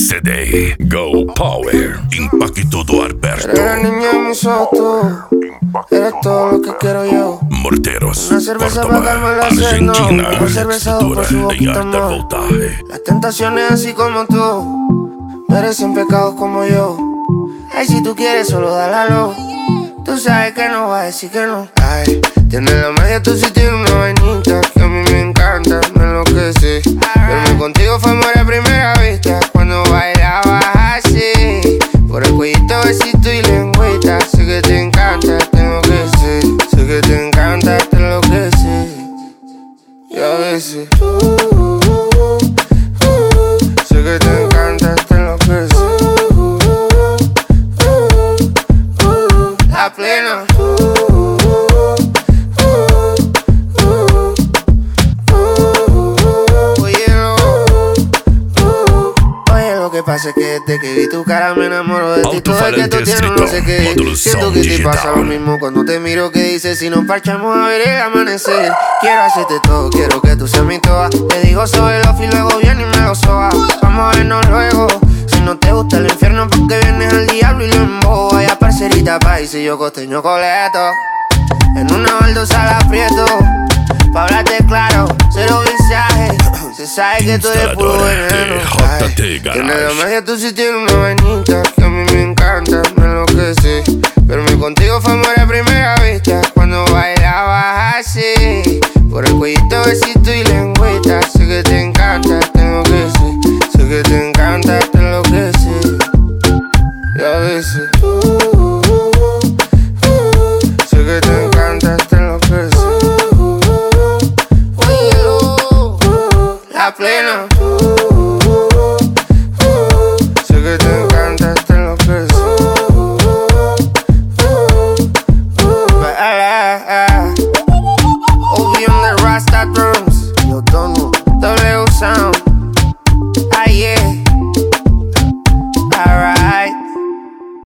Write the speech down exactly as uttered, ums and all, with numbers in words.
C D Go Power Impacto do Alberto. Eres la niña de mis ojos, eres todo lo que quiero yo. Morteros, Una cerveza Córdoba, para calmar la sed, no. Argentina, Una cerveza por su Extremadura y boquita alta más. voltaje. Las tentaciones así como tú merecen pecados como yo. Ay, si tú quieres solo dálalo. Tú sabes que no va a decir que no. Ay, tienes la magia, tú sí tienes una vainita que a mí me encanta, me enloquece. Verme contigo fue amor a primera vista cuando bailabas así. Por el cuellito, besito y lengüita. Sé que te encanta, te enloquece. Sé que te encanta, te enloquece. Y a veces uh, uh, uh, uh, sé que te encanta, te enloquece. Uh, uh, uh, uh, la plena. Uh, uh, uh, uh, uh, óyelo. Uh, Oye, lo que pasa es que desde que vi tu cara me enamoro de ti. Todo el que tú tienes no sé qué. Siento que te pasa lo mismo cuando te miro, que dices si nos parchamos a ver el amanecer. Quiero hacerte todo, quiero que tú seas mi toa. Te digo sobre los y luego viene y me lo soba. Vamos a vernos luego. Si no te gusta el infierno, porque vienes al diablo y lo embobo. Vaya parcerita país y yo costeño coleto. En una baldosa la aprieto. Pa' hablarte claro, cero visaje. Se sabe que tú eres puro veneno. Ay, tienes la magia, tú sí tienes una vainita que a mí me encanta, me enloquece. Verme contigo fue amor a primera vista cuando bailabas así. Por el cuellito, besito y lengüita. Sé que te encanta, te enloquece. Sé que te encanta, te enloquece. Y a veces uh, uh, uh, uh, sé que te encanta, te enloquece. Uh, uh, óyelo, uh, la plena. Uh, uh, uh, sé que te encanta, te enloquece. Uh, uh, uh, uh, O B on the Rasta drums. Yo tono W Sound.